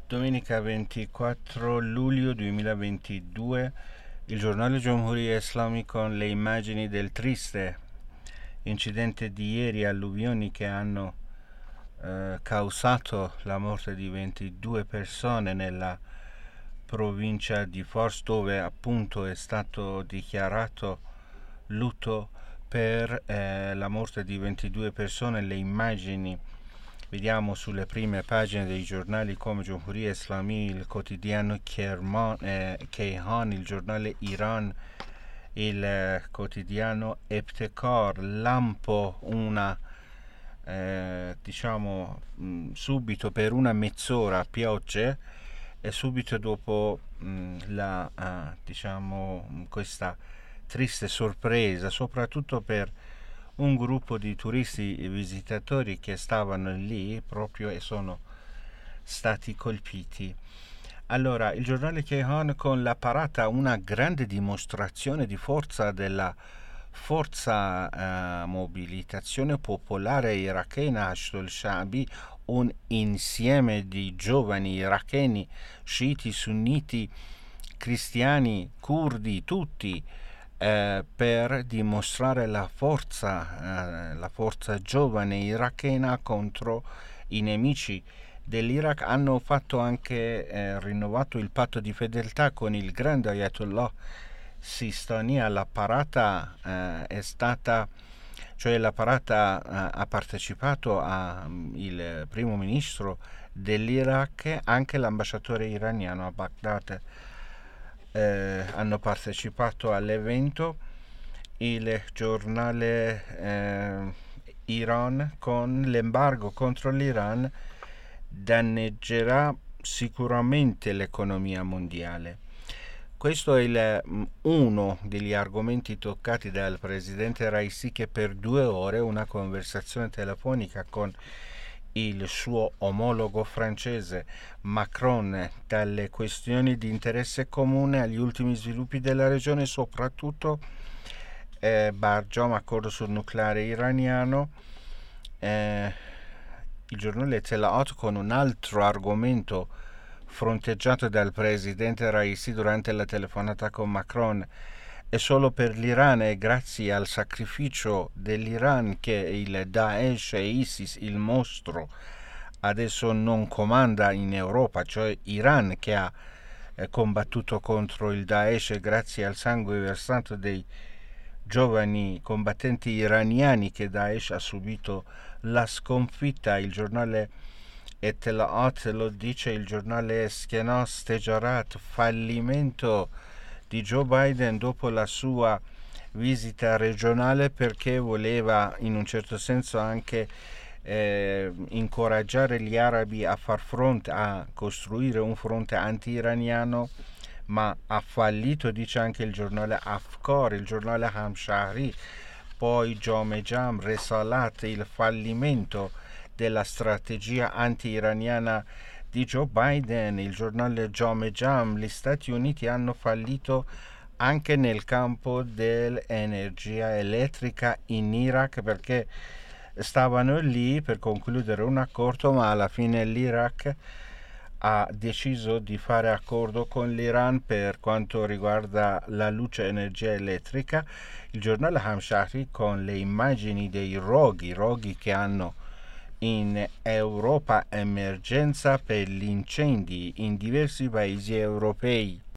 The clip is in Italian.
Domenica 24 luglio 2022, il giornale Jamhuriya Islami con le immagini del triste incidente di ieri, alluvioni che hanno causato la morte di 22 persone nella provincia di Fors, dove appunto è stato dichiarato lutto per la morte di 22 persone. Le immagini vediamo sulle prime pagine dei giornali come Jamhuriya Islami, il quotidiano Kayhan, il giornale Iran, il quotidiano Ebtekar, Lampo, subito per una mezz'ora piogge e subito dopo questa triste sorpresa, soprattutto per un gruppo di turisti e visitatori che stavano lì proprio e sono stati colpiti. Allora, il giornale Kayhan con la parata, una grande dimostrazione di forza della forza mobilitazione popolare irachena Hashd Sha'bi, un insieme di giovani iracheni, sciiti, sunniti, cristiani, curdi, tutti per dimostrare la forza giovane irachena contro i nemici dell'Iraq. Hanno fatto anche rinnovato il patto di fedeltà con il grande Ayatollah Sistani. La parata ha partecipato il primo ministro dell'Iraq, anche l'ambasciatore iraniano a Baghdad hanno partecipato all'evento. Il giornale Iran con l'embargo contro l'Iran danneggerà sicuramente l'economia mondiale. Questo è uno degli argomenti toccati dal presidente Raisi, che per 2 ore una conversazione telefonica con il suo omologo francese Macron, dalle questioni di interesse comune agli ultimi sviluppi della regione, soprattutto Barjom, accordo sul nucleare iraniano. Il giornale Telaot con un altro argomento fronteggiato dal presidente Raisi durante la telefonata con Macron. È solo per l'Iran e grazie al sacrificio dell'Iran che il Daesh e ISIS, il mostro, adesso non comanda in Europa, cioè Iran che ha combattuto contro il Daesh grazie al sangue versato dei giovani combattenti iraniani che Daesh ha subito la sconfitta. Il giornale Etelaat lo dice, il giornale Eskenos Tejarat, fallimento di Joe Biden dopo la sua visita regionale, perché voleva in un certo senso anche incoraggiare gli arabi a far fronte, a costruire un fronte anti-iraniano, ma ha fallito, dice anche il giornale Afkar, il giornale Hamshahri, poi Jome Jam, Resalat, il fallimento della strategia anti-iraniana di Joe Biden, il giornale Jome Jam, gli Stati Uniti hanno fallito anche nel campo dell'energia elettrica in Iraq, perché stavano lì per concludere un accordo, ma alla fine l'Iraq ha deciso di fare accordo con l'Iran per quanto riguarda la luce e energia elettrica. Il giornale Hamshahri con le immagini dei roghi che hanno in Europa emergenza per gli incendi in diversi paesi europei.